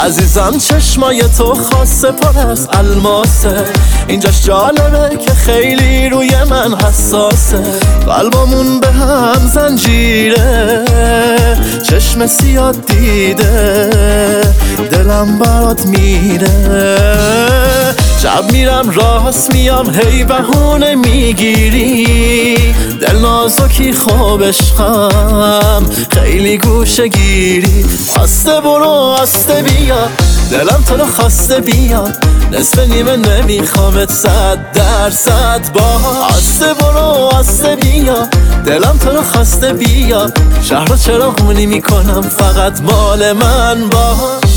عزیزم چشمای تو خاصه پر از الماسه، اینجاش جالبه که خیلی روی من حساسه. قلبمون به هم زنجیره، چشم سیاه دیده، دلم برات میره. شب میرم راست میام هی بهونه میگیری، دل نازکی خوب عشقم خیلی گوشه گیری. آسته برو آسته بیا، دلم تو رو خواسته بیا، نصف نیمه نمیخوامت 100% با. آسته برو آسته بیا، دلم تو رو خواسته بیا، شهر رو چراغونی میکنم فقط مال من باش.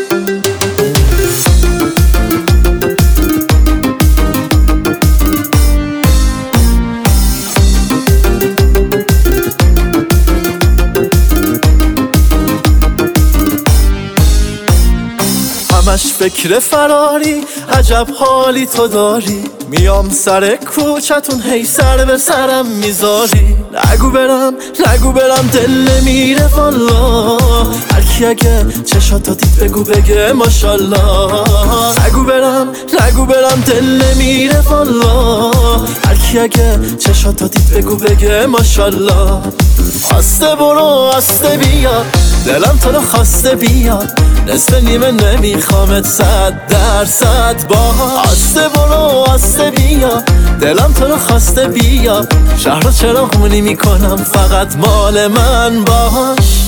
همش فکر فراری، عجب حالی تو داری، میام سر کوچتون هی سر به سرم میذاری. نگو برم دل نمیره والا، هرکی اگه چشاتو دید بگو بگه ماشالله. نگو برم دل نمیره والا، هرکی اگه چشاتو دید بگو بگه ماشالله. آسته برو آسته بیا، دلم تو رو خواسته بیا، نصف نیمه نمیخوامت 100% با. آسته برو آسته بیا، دلم تو رو خواسته بیا، شهر رو چراغونی میکنم فقط مال من باش.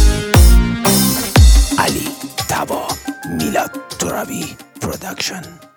علی طبا، میلاد ترابی پروداکشن.